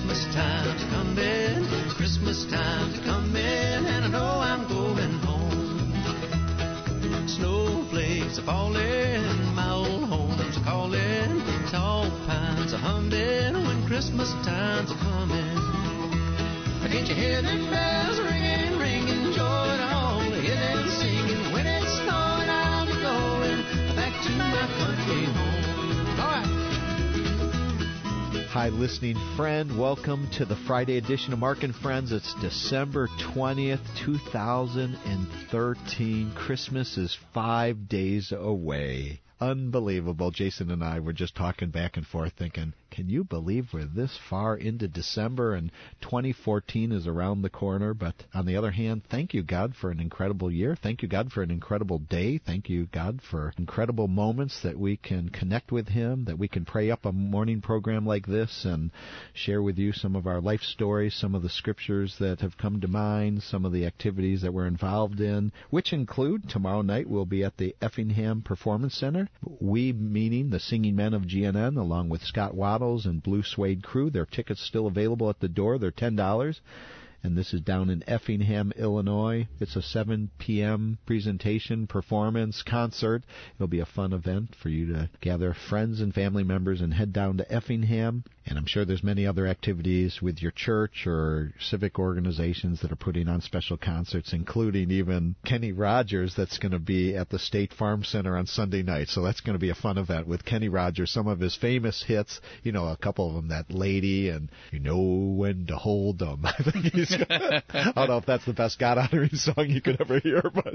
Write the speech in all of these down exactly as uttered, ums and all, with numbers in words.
Christmas time's coming, Christmas time's coming, and I know I'm going home. Snowflakes are falling, my old home's calling, tall pines are humming when Christmas time's coming. Can't you hear them bells ringing, ringing joy to all, hear them singing, when it's snowing I'll be going back to my country home. All right. Hi, listening friend. Welcome to the Friday edition of Mark and Friends. It's December twentieth, two thousand thirteen. Christmas is five days away. Unbelievable. Jason and I were just talking back and forth thinking, can you believe we're this far into December and twenty fourteen is around the corner? But on the other hand, thank you, God, for an incredible year. Thank you, God, for an incredible day. Thank you, God, for incredible moments that we can connect with Him, that we can pray up a morning program like this and share with you some of our life stories, some of the scriptures that have come to mind, some of the activities that we're involved in, which include tomorrow night we'll be at the Effingham Performance Center. We, meaning the Singing Men of G N N, along with Scott Waddles and Blue Suede Crew. Their tickets still available at the door. They're ten dollars. And this is down in Effingham, Illinois. It's a seven p.m. presentation, performance, concert. It'll be a fun event for you to gather friends and family members and head down to Effingham. And I'm sure there's many other activities with your church or civic organizations that are putting on special concerts, including even Kenny Rogers that's going to be at the State Farm Center on Sunday night. So that's going to be a fun event with Kenny Rogers. Some of his famous hits, you know, a couple of them, that Lady and You Know When to Hold Them. I think he's I don't know if that's the best God-honoring song you could ever hear, but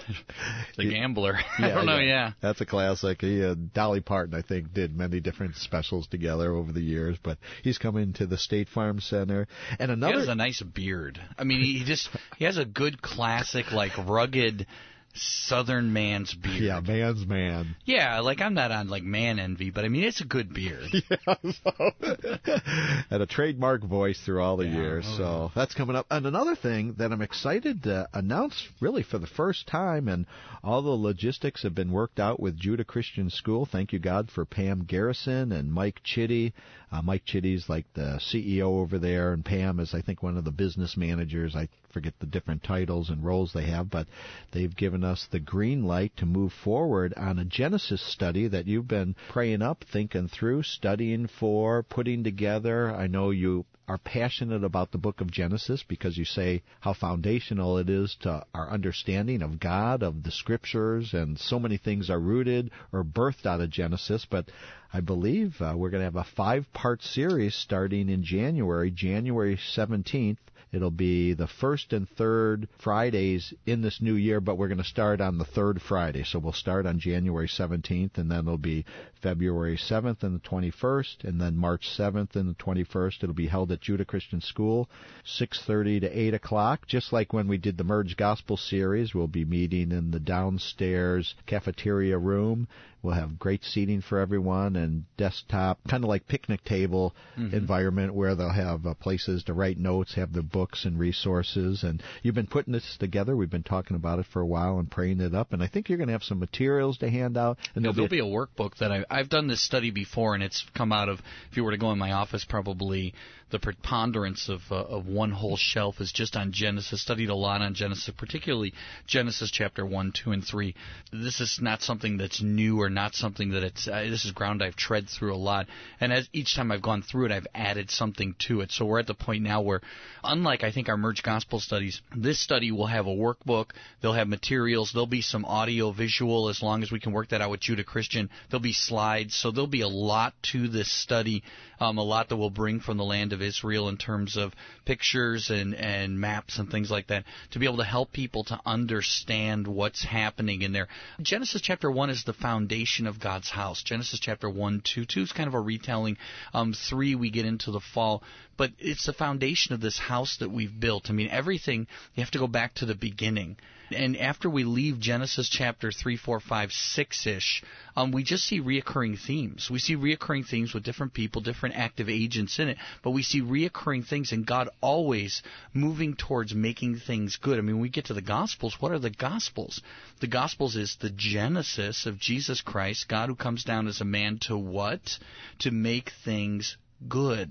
The Gambler. Yeah, I don't know, yeah. yeah. That's a classic. He and Dolly Parton, I think, did many different specials together over the years, but he's coming to the State Farm Center. And another... He has a nice beard. I mean, he just he has a good classic, like, rugged Southern man's beard. Yeah, man's man. Yeah, like I'm not on like man envy, but I mean it's a good beard. Yeah, so and a trademark voice through all the yeah, years. oh, so yeah. That's coming up. And another thing that I'm excited to announce, really for the first time, and all the logistics have been worked out with Judah Christian School. Thank you, God, for Pam Garrison and Mike Chitty. Uh, Mike Chitty's like the C E O over there, and Pam is, I think, one of the business managers. I forget the different titles and roles they have, but they've given us the green light to move forward on a Genesis study that you've been praying up, thinking through, studying for, putting together. I know you are passionate about the book of Genesis because you say how foundational it is to our understanding of God, of the Scriptures, and so many things are rooted or birthed out of Genesis. But I believe uh, we're going to have a five-part series starting in January, January seventeenth. It'll be the first and third Fridays in this new year, but we're going to start on the third Friday. So we'll start on January seventeenth, and then it'll be February seventh and the twenty-first, and then March seventh and the twenty-first. It'll be held at Judah Christian School, six thirty to eight o'clock. Just like when we did the Merge Gospel series, we'll be meeting in the downstairs cafeteria room. We'll have great seating for everyone and desktop, kind of like picnic table mm-hmm. environment where they'll have uh, places to write notes, have their books and resources. And you've been putting this together. We've been talking about it for a while and praying it up. And I think you're going to have some materials to hand out. And yeah, there'll, there'll be a, be a workbook that I, I've done this study before, and it's come out of, if you were to go in my office, probably the preponderance of uh, of one whole shelf is just on Genesis. Studied a lot on Genesis, particularly Genesis chapter one, two, and three. This is not something that's new or not something that it's. Uh, this is ground I've tread through a lot, and as each time I've gone through it, I've added something to it. So we're at the point now where, unlike I think our Merge Gospel studies, this study will have a workbook. They'll have materials. There'll be some audio, visual, as long as we can work that out with Judah Christian. There'll be slides. So there'll be a lot to this study, um, a lot that we'll bring from the land of Israel in terms of pictures and, and maps and things like that to be able to help people to understand what's happening in there. Genesis chapter one is the foundation of God's house. Genesis chapter one, two, two is kind of a retelling. Um, three, we get into the fall. But it's the foundation of this house that we've built. I mean, everything, you have to go back to the beginning. And after we leave Genesis chapter three, four, five, six-ish, um, we just see reoccurring themes. We see reoccurring themes with different people, different active agents in it, but we see reoccurring things, and God always moving towards making things good. I mean, when we get to the Gospels, what are the Gospels? The Gospels is the genesis of Jesus Christ, God who comes down as a man to what? To make things good.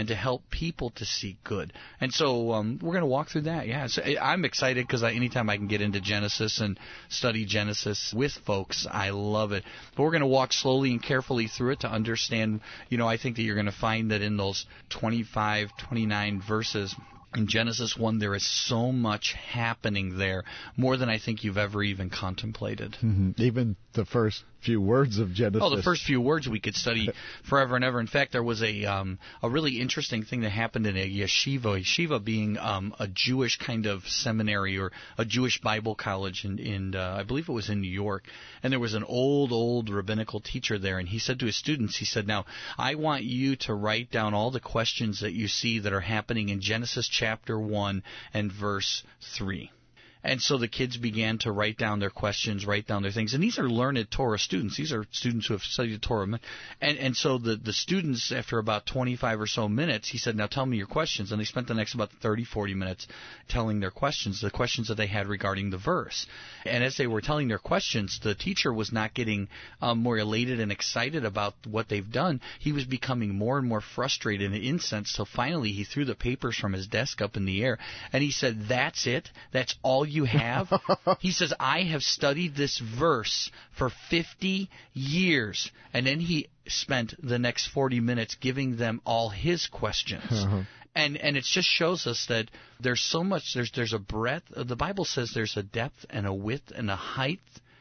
and to help people to see good. And so um, we're going to walk through that. Yeah, so I'm excited because I, anytime I can get into Genesis and study Genesis with folks, I love it. But we're going to walk slowly and carefully through it to understand. You know, I think that you're going to find that in those twenty-five, twenty-nine verses in Genesis one, there is so much happening there, more than I think you've ever even contemplated. Mm-hmm. Even the first few words of Genesis. Oh, the first few words we could study forever and ever. In fact, there was a um, a really interesting thing that happened in a yeshiva, yeshiva being um, a Jewish kind of seminary or a Jewish Bible college in, in uh, I believe it was in New York. And there was an old, old rabbinical teacher there, and he said to his students, he said, now, I want you to write down all the questions that you see that are happening in Genesis chapter one and verse three. And so the kids began to write down their questions, write down their things. And these are learned Torah students. These are students who have studied Torah. And and so the, the students, after about twenty-five or so minutes, he said, now tell me your questions. And they spent the next about thirty, forty minutes telling their questions, the questions that they had regarding the verse. And as they were telling their questions, the teacher was not getting um, more elated and excited about what they've done. He was becoming more and more frustrated and incensed. So finally he threw the papers from his desk up in the air. And he said, that's it? That's all you have? He says, I have studied this verse for fifty years. And then he spent the next forty minutes giving them all his questions. Uh-huh. And and it just shows us that there's so much, there's there's a breadth. The Bible says there's a depth and a width and a height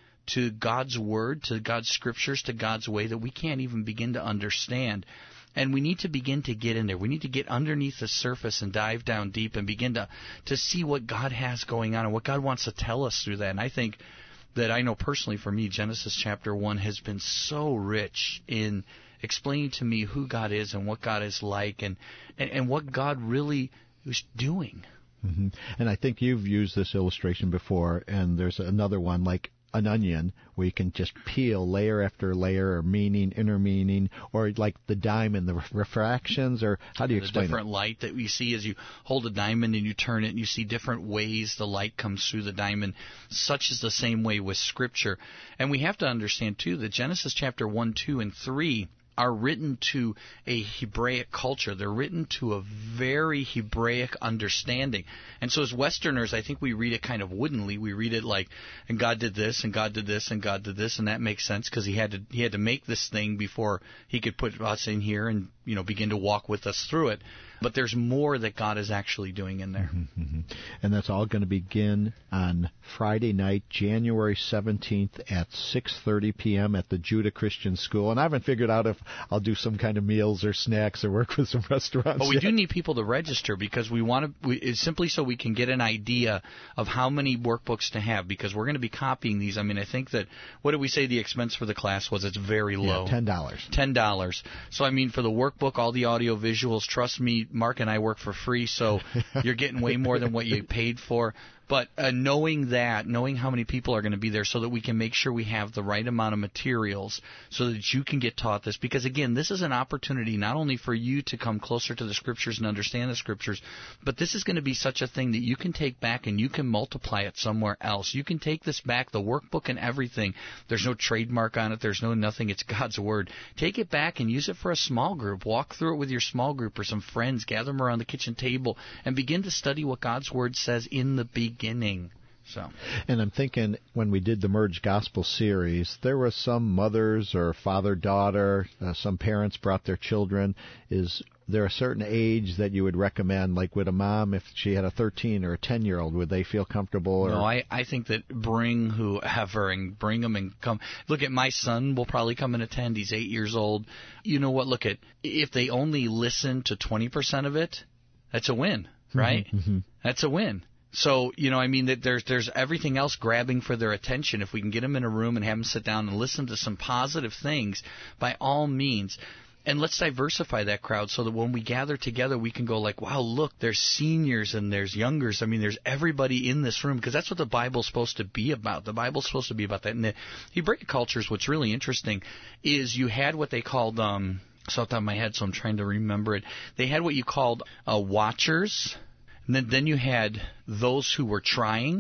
to God's Word, to God's Scriptures, to God's way that we can't even begin to understand. And we need to begin to get in there. We need to get underneath the surface and dive down deep and begin to, to see what God has going on and what God wants to tell us through that. And I think that I know personally for me, Genesis chapter one has been so rich in explaining to me who God is and what God is like and, and, and what God really is doing. Mm-hmm. And I think you've used this illustration before, and there's another one like an onion where you can just peel layer after layer, or meaning, inner meaning, or like the diamond, the refractions, or how do you the explain it? The different light that we see as you hold a diamond and you turn it, and you see different ways the light comes through the diamond. Such is the same way with Scripture. And we have to understand, too, that Genesis chapter one, two, and three are written to a Hebraic culture. They're written to a very Hebraic understanding. And so as Westerners, I think we read it kind of woodenly. We read it like, and God did this, and God did this, and God did this, and that makes sense because he had to he had to make this thing before he could put us in here and, you know, begin to walk with us through it. But there's more that God is actually doing in there. Mm-hmm, mm-hmm. And that's all going to begin on Friday night, January seventeenth at six thirty p.m. at the Judah Christian School. And I haven't figured out if I'll do some kind of meals or snacks or work with some restaurants. But we yet. do need people to register because we want to, we, it's simply so we can get an idea of how many workbooks to have, because we're going to be copying these. I mean, I think that, what did we say the expense for the class was? It's very low. Yeah, ten dollars. ten dollars. So, I mean, for the workbook, all the audio visuals, trust me, Mark and I work for free, so you're getting way more than what you paid for. But uh, knowing that, knowing how many people are going to be there so that we can make sure we have the right amount of materials so that you can get taught this. Because, again, this is an opportunity not only for you to come closer to the Scriptures and understand the Scriptures, but this is going to be such a thing that you can take back and you can multiply it somewhere else. You can take this back, the workbook and everything. There's no trademark on it. There's no nothing. It's God's Word. Take it back and use it for a small group. Walk through it with your small group or some friends. Gather them around the kitchen table and begin to study what God's Word says in the beginning. beginning. So. And I'm thinking when we did the Merge Gospel series, there was some mothers or father-daughter, uh, some parents brought their children. Is there a certain age that you would recommend, like with a mom, if she had a thirteen or a ten-year-old, would they feel comfortable? Or? No, I, I think that bring whoever and bring them and come. Look at my son will probably come and attend. He's eight years old. You know what? Look at, if they only listen to twenty percent of it, that's a win, right? Mm-hmm. That's a win. So, you know, I mean, that there's there's everything else grabbing for their attention. If we can get them in a room and have them sit down and listen to some positive things, by all means. And let's diversify that crowd so that when we gather together, we can go like, wow, look, there's seniors and there's youngers. I mean, there's everybody in this room, because that's what the Bible's supposed to be about. The Bible's supposed to be about that. And the Hebraic cultures, what's really interesting is you had what they called, um, it's off the top of my head, so I'm trying to remember it. They had what you called uh, watchers. And then, then you had those who were trying,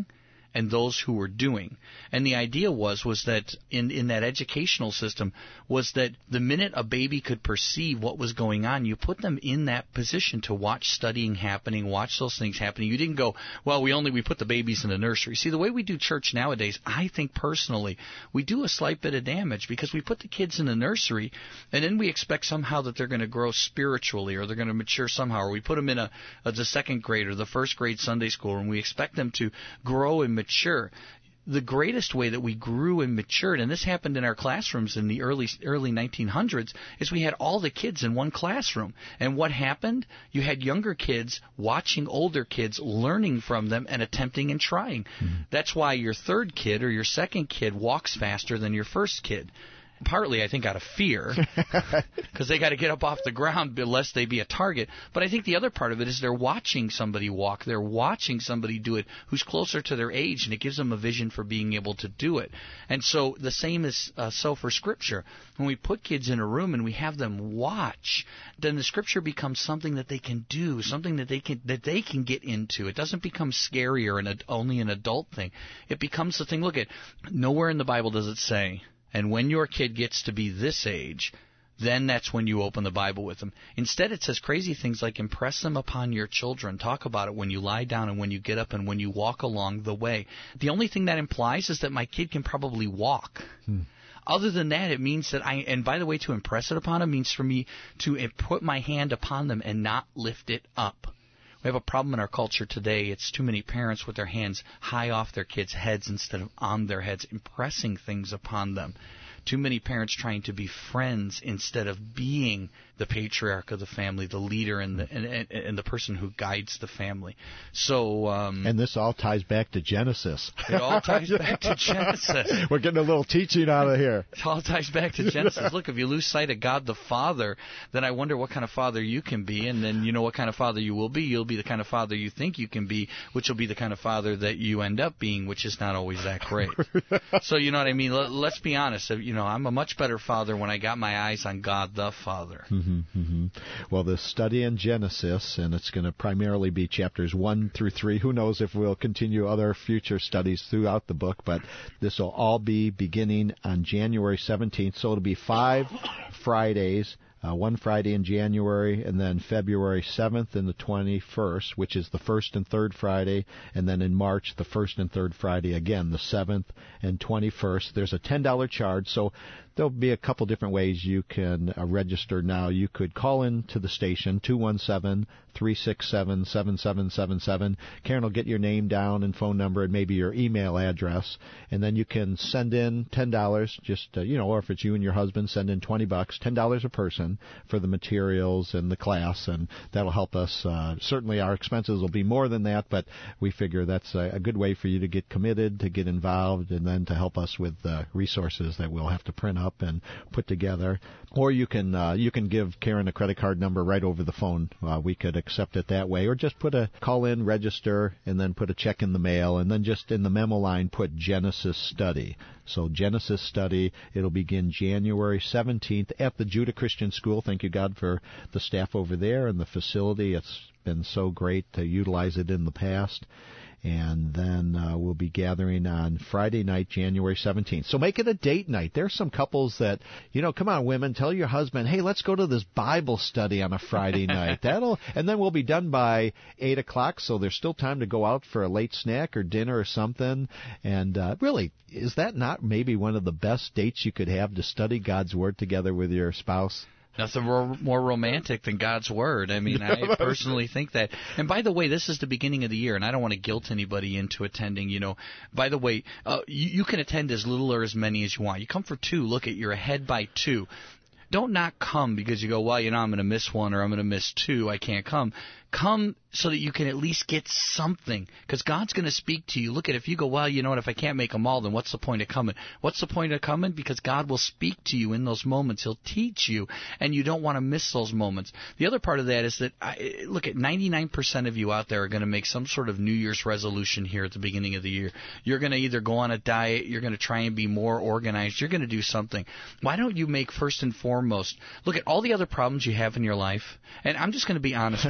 and those who were doing. And the idea was was that in, in that educational system was that the minute a baby could perceive what was going on, you put them in that position to watch studying happening, watch those things happening. You didn't go, well, we only we put the babies in the nursery. See, the way we do church nowadays, I think personally, we do a slight bit of damage because we put the kids in the nursery and then we expect somehow that they're going to grow spiritually or they're going to mature somehow, or we put them in a, a the second grade or the first grade Sunday school and we expect them to grow and mature. The greatest way that we grew and matured, and this happened in our classrooms in the early early nineteen hundreds, is we had all the kids in one classroom. And what happened? You had younger kids watching older kids, learning from them and attempting and trying. Mm-hmm. That's why your third kid or your second kid walks faster than your first kid. Partly, I think, out of fear, because they got to get up off the ground lest they be a target. But I think the other part of it is they're watching somebody walk. They're watching somebody do it who's closer to their age, and it gives them a vision for being able to do it. And so the same is uh, so for Scripture. When we put kids in a room and we have them watch, then the Scripture becomes something that they can do, something that they can that they can get into. It doesn't become scary or an, only an adult thing. It becomes the thing. Look at nowhere in the Bible does it say, and when your kid gets to be this age, then that's when you open the Bible with them. Instead, it says crazy things like impress them upon your children. Talk about it when you lie down and when you get up and when you walk along the way. The only thing that implies is that my kid can probably walk. Hmm. Other than that, it means that I, and by the way, to impress it upon them means for me to put my hand upon them and not lift it up. We have a problem in our culture today. It's too many parents with their hands high off their kids' heads instead of on their heads, impressing things upon them. Too many parents trying to be friends instead of being the patriarch of the family, the leader, and the and, and, and the person who guides the family. So, um, and this all ties back to Genesis. It all ties back to Genesis. We're getting a little teaching out of here. It all ties back to Genesis. Look, if you lose sight of God the Father, then I wonder what kind of father you can be, and then you know what kind of father you will be. You'll be the kind of father you think you can be, which will be the kind of father that you end up being, which is not always that great. So you know what I mean? Let's be honest. You know, I'm a much better father when I got my eyes on God the Father. Mm-hmm, mm-hmm. Well, the study in Genesis, and it's going to primarily be chapters one through three. Who knows if we'll continue other future studies throughout the book, but this will all be beginning on January seventeenth. So it'll be five Fridays. Uh, one Friday in January, and then February seventh and the twenty-first, which is the first and third Friday, and then in March, the first and third Friday, again, the seventh and twenty-first. There's a ten dollars charge, so there'll be a couple different ways you can uh, register now. You could call in to the station, two one seven, three six seven, seven seven seven seven. Karen will get your name down and phone number and maybe your email address, and then you can send in ten dollars, just, uh, you know, or if it's you and your husband, send in twenty bucks, ten dollars a person for the materials and the class, and that'll help us. Uh, certainly our expenses will be more than that, but we figure that's a, a good way for you to get committed, to get involved, and then to help us with uh, resources that we'll have to print up and put together. Or you can uh, you can give Karen a credit card number right over the phone. Uh, we could accept it that way, or just put a call in, register, and then put a check in the mail, and then just in the memo line put Genesis Study. So Genesis Study, it'll begin January seventeenth at the Judah Christian School. Thank you, God, for the staff over there and the facility. It's been so great to utilize it in the past. And then uh, we'll be gathering on Friday night, January seventeenth. So make it a date night. There's some couples that, you know, come on, women, tell your husband, hey, let's go to this Bible study on a Friday night. That'll, and then we'll be done by eight o'clock, so there's still time to go out for a late snack or dinner or something. And uh, really, is that not maybe one of the best dates you could have to study God's Word together with your spouse? Nothing more, more romantic than God's Word. I mean, I personally think that. And by the way, this is the beginning of the year, and I don't want to guilt anybody into attending. You know, by the way, uh, you, you can attend as little or as many as you want. You come for two. Look at, you're ahead by two. Don't not come because you go, well, you know, I'm going to miss one or I'm going to miss two. I can't come. Come so that you can at least get something, because God's going to speak to you. Look at, if you go, well, you know what, if I can't make them all, then what's the point of coming? What's the point of coming? Because God will speak to you in those moments. He'll teach you, and you don't want to miss those moments. The other part of that is that, I, look at, ninety-nine percent of you out there are going to make some sort of New Year's resolution here at the beginning of the year. You're going to either go on a diet, you're going to try and be more organized, you're going to do something. Why don't you make first and foremost, look at all the other problems you have in your life, and I'm just going to be honest with you right now.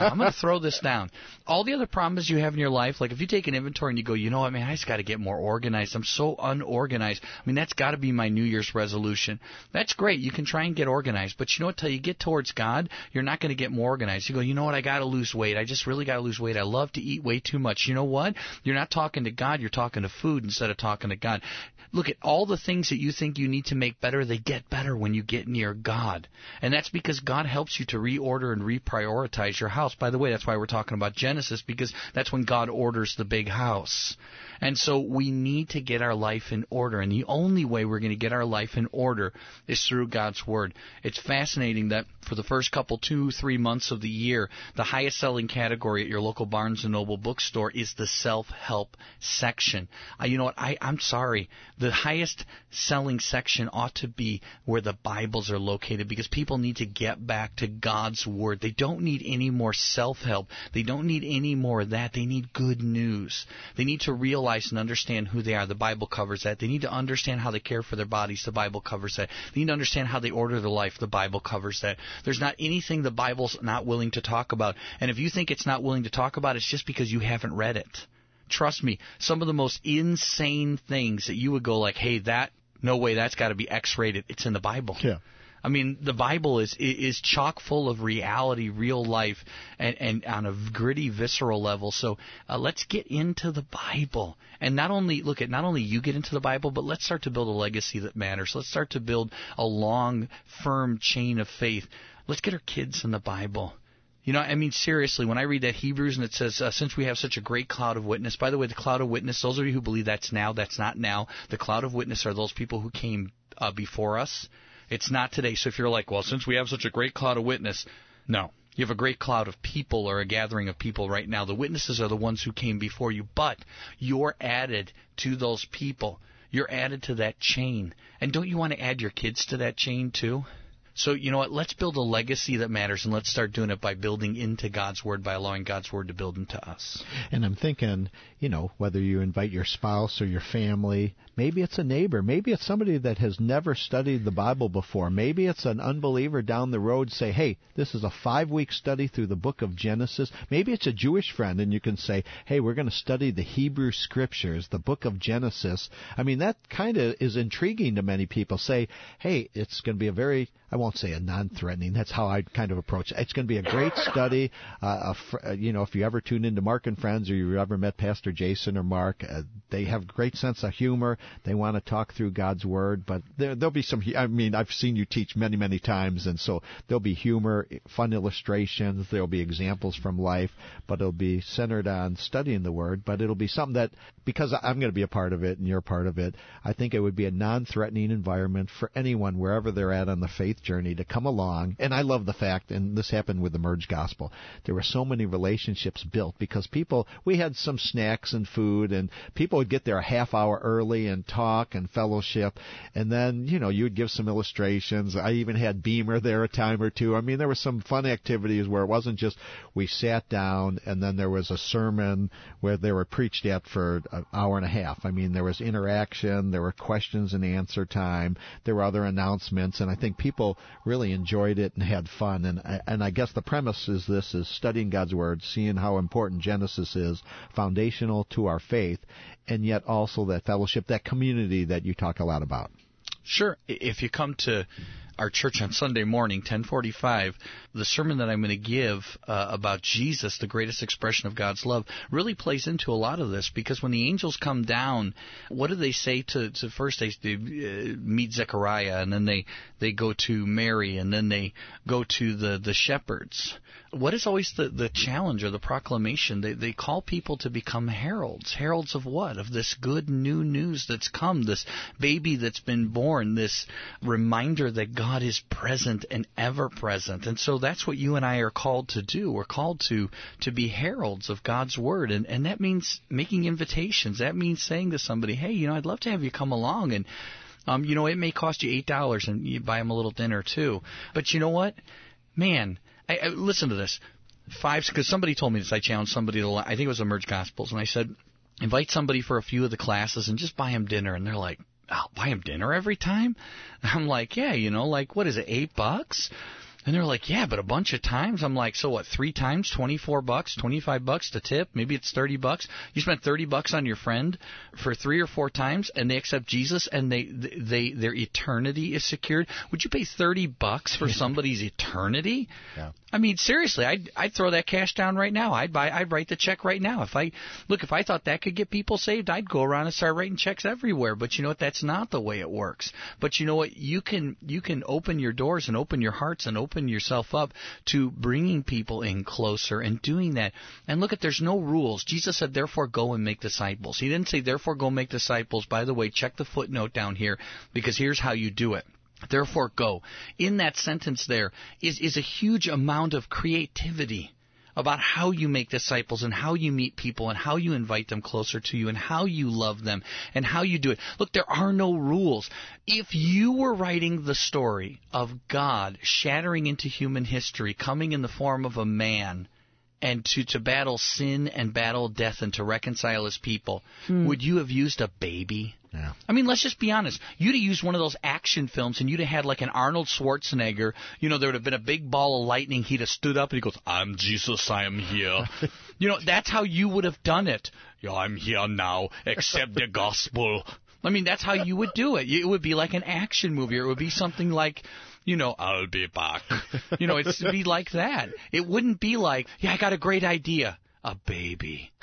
now. I'm going to throw this down. All the other problems you have in your life, like if you take an inventory and you go, you know what, man, I just got to get more organized. I'm so unorganized. I mean, that's got to be my New Year's resolution. That's great. You can try and get organized. But you know what? Till you get towards God, you're not going to get more organized. You go, you know what? I got to lose weight. I just really got to lose weight. I love to eat way too much. You know what? You're not talking to God. You're talking to food instead of talking to God. Look at all the things that you think you need to make better. They get better when you get near God. And that's because God helps you to reorder and reprioritize your house. By the way, that's why we're talking about Genesis, because that's when God orders the big house. And so we need to get our life in order. And the only way we're going to get our life in order is through God's Word. It's fascinating that for the first couple, two, three months of the year, the highest selling category at your local Barnes and Noble bookstore is the self-help section. Uh, you know what? I, I'm sorry. The highest selling section ought to be where the Bibles are located, because people need to get back to God's Word. They don't need any more self-help. They don't need any more of that. They need good news. They need to realize and understand who they are. The Bible covers that. They need to understand how they care for their bodies. The Bible covers that. They need to understand how they order their life. The Bible covers that. There's not anything the Bible's not willing to talk about. And if you think it's not willing to talk about, it's just because you haven't read it. Trust me, some of the most insane things that you would go like, hey, that, no way, that's got to be X-rated. It's in the Bible. Yeah. I mean, the Bible is is chock full of reality, real life, and, and on a gritty, visceral level. So uh, let's get into the Bible. And not only, look at, not only you get into the Bible, but let's start to build a legacy that matters. Let's start to build a long, firm chain of faith. Let's get our kids in the Bible. You know, I mean, seriously, when I read that Hebrews and it says, uh, since we have such a great cloud of witness, by the way, the cloud of witness, those of you who believe that's now, that's not now. The cloud of witness are those people who came uh, before us. It's not today. So if you're like, well, since we have such a great cloud of witness, no. You have a great cloud of people or a gathering of people right now. The witnesses are the ones who came before you, but you're added to those people. You're added to that chain. And don't you want to add your kids to that chain too? So, you know what, let's build a legacy that matters, and let's start doing it by building into God's Word, by allowing God's Word to build into us. And I'm thinking, you know, whether you invite your spouse or your family, maybe it's a neighbor, maybe it's somebody that has never studied the Bible before, maybe it's an unbeliever down the road, say, hey, this is a five-week study through the book of Genesis. Maybe it's a Jewish friend, and you can say, hey, we're going to study the Hebrew Scriptures, the book of Genesis. I mean, that kind of is intriguing to many people. Say, hey, it's going to be a very, I won't say a non-threatening. That's how I kind of approach it. It's going to be a great study. Uh, a fr- you know, if you ever tune into Mark and Friends, or you ever met Pastor Jason or Mark, uh, they have great sense of humor. They want to talk through God's Word, but there, there'll be some. I mean, I've seen you teach many, many times, and so there'll be humor, fun illustrations. There'll be examples from life, but it'll be centered on studying the Word. But it'll be something that, because I'm going to be a part of it and you're a part of it, I think it would be a non-threatening environment for anyone, wherever they're at on the faith journey, to come along. And I love the fact, and this happened with the Merge Gospel, there were so many relationships built because people, we had some snacks and food, and people would get there a half hour early and talk and fellowship, and then, you know, you would give some illustrations. I even had Beamer there a time or two. I mean, there were some fun activities where it wasn't just we sat down and then there was a sermon where they were preached at for an hour and a half. I mean, there was interaction, there were questions and answer time, there were other announcements, and I think people really enjoyed it and had fun. And and I guess the premise is this, is studying God's Word, seeing how important Genesis is, foundational to our faith, and yet also that fellowship, that community that you talk a lot about. Sure. If you come to our church on Sunday morning, ten forty-five, the sermon that I'm going to give uh, about Jesus, the greatest expression of God's love, really plays into a lot of this, because when the angels come down, what do they say to, to first they, they uh, meet Zechariah, and then they, they go to Mary, and then they go to the, the shepherds. What is always the, the challenge or the proclamation? They, they call people to become heralds. Heralds of what? Of this good new news that's come, this baby that's been born, this reminder that God is present and ever present. And so that's what you and I are called to do. We're called to to be heralds of God's Word. And, and that means making invitations. That means saying to somebody, hey, you know, I'd love to have you come along. And, um, you know, it may cost you eight dollars and you buy them a little dinner too. But you know what? Man, I, I, listen to this. Five, because somebody told me this. I challenged somebody to, I think it was the Merge Gospels, and I said, invite somebody for a few of the classes and just buy them dinner. And they're like, I'll buy them dinner every time? I'm like, yeah, you know, like, what is it, eight bucks? And they're like, yeah, but a bunch of times. I'm like, so what, three times, twenty-four bucks, twenty-five bucks to tip? Maybe it's thirty bucks. You spent thirty bucks on your friend for three or four times, and they accept Jesus, and they, they their eternity is secured. Would you pay thirty bucks for somebody's eternity? Yeah. I mean, seriously, I'd, I'd throw that cash down right now. I'd buy, I'd write the check right now. If I, look, if I thought that could get people saved, I'd go around and start writing checks everywhere. But you know what? That's not the way it works. But you know what? You can, you can open your doors and open your hearts and open yourself up to bringing people in closer and doing that. And look, at there's no rules. Jesus said, therefore go and make disciples. He didn't say, therefore go make disciples. By the way, check the footnote down here, because here's how you do it. Therefore go. In that sentence there is, is a huge amount of creativity about how you make disciples and how you meet people and how you invite them closer to you and how you love them and how you do it. Look, there are no rules. If you were writing the story of God shattering into human history, coming in the form of a man, and to, to battle sin and battle death and to reconcile his people, hmm. would you have used a baby? Yeah. I mean, let's just be honest. You'd have used one of those action films, and you'd have had like an Arnold Schwarzenegger. You know, there would have been a big ball of lightning. He'd have stood up, and he goes, I'm Jesus, I am here. You know, that's how you would have done it. Yeah, I'm here now. Accept the gospel. I mean, that's how you would do it. It would be like an action movie, or it would be something like, you know, I'll be back. You know, it'd be like that. It wouldn't be like, yeah, I got a great idea. A baby.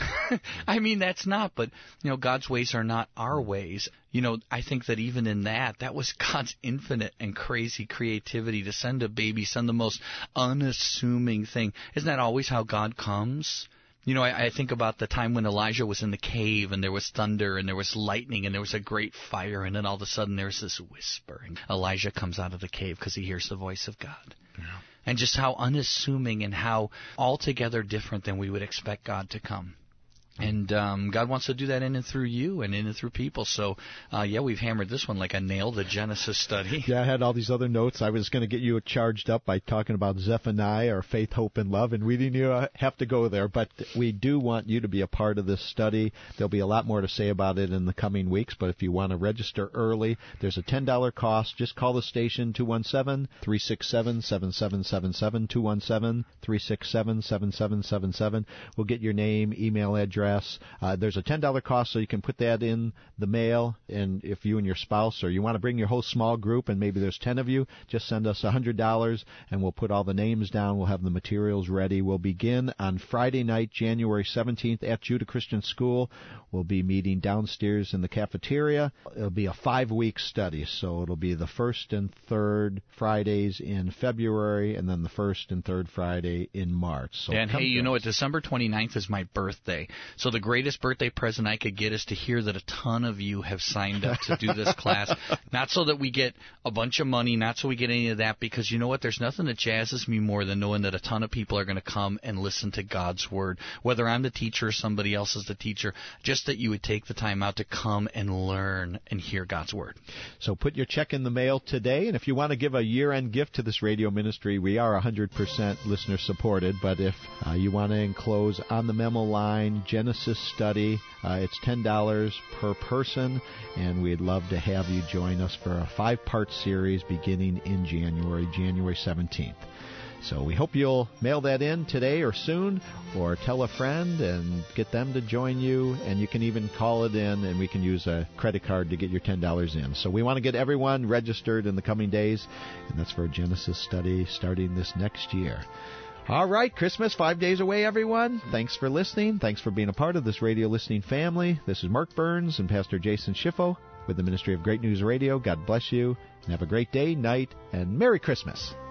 I mean, that's not, but, you know, God's ways are not our ways. You know, I think that even in that, that was God's infinite and crazy creativity to send a baby, send the most unassuming thing. Isn't that always how God comes? You know, I, I think about the time when Elijah was in the cave and there was thunder and there was lightning and there was a great fire, and then all of a sudden there's this whisper, and Elijah comes out of the cave because he hears the voice of God. Yeah. And just how unassuming and how altogether different than we would expect God to come. And um, God wants to do that in and through you and in and through people. So, uh, yeah, we've hammered this one like a nail, the Genesis study. Yeah, I had all these other notes. I was going to get you charged up by talking about Zephaniah or faith, hope, and love, and we didn't have to go there. But we do want you to be a part of this study. There'll be a lot more to say about it in the coming weeks, but if you want to register early, there's a ten dollars cost. Just call the station, two one seven, three six seven, seven seven seven seven, two one seven, three six seven, seven seven seven seven. We'll get your name, email address. Uh, there's a ten dollars cost, so you can put that in the mail. And if you and your spouse, or you want to bring your whole small group, and maybe there's ten of you, just send us one hundred dollars, and we'll put all the names down. We'll have the materials ready. We'll begin on Friday night, January seventeenth, at Judah Christian School. We'll be meeting downstairs in the cafeteria. It'll be a five-week study, so it'll be the first and third Fridays in February, and then the first and third Friday in March. So and hey, you know what? December twenty-ninth is my birthday. So the greatest birthday present I could get is to hear that a ton of you have signed up to do this class. Not so that we get a bunch of money, not so we get any of that, because you know what? There's nothing that jazzes me more than knowing that a ton of people are going to come and listen to God's Word. Whether I'm the teacher or somebody else is the teacher, just that you would take the time out to come and learn and hear God's Word. So put your check in the mail today, and if you want to give a year-end gift to this radio ministry, we are one hundred percent listener-supported, but if uh, you want to enclose on the memo line, Genesis study. Uh, it's ten dollars per person, and we'd love to have you join us for a five-part series beginning in January, January seventeenth. So we hope you'll mail that in today or soon, or tell a friend and get them to join you, and you can even call it in, and we can use a credit card to get your ten dollars in. So we want to get everyone registered in the coming days, and that's for a Genesis study starting this next year. All right, Christmas, five days away, everyone. Thanks for listening. Thanks for being a part of this radio listening family. This is Mark Burns and Pastor Jason Schiffo with the Ministry of Great News Radio. God bless you, and have a great day, night, and Merry Christmas.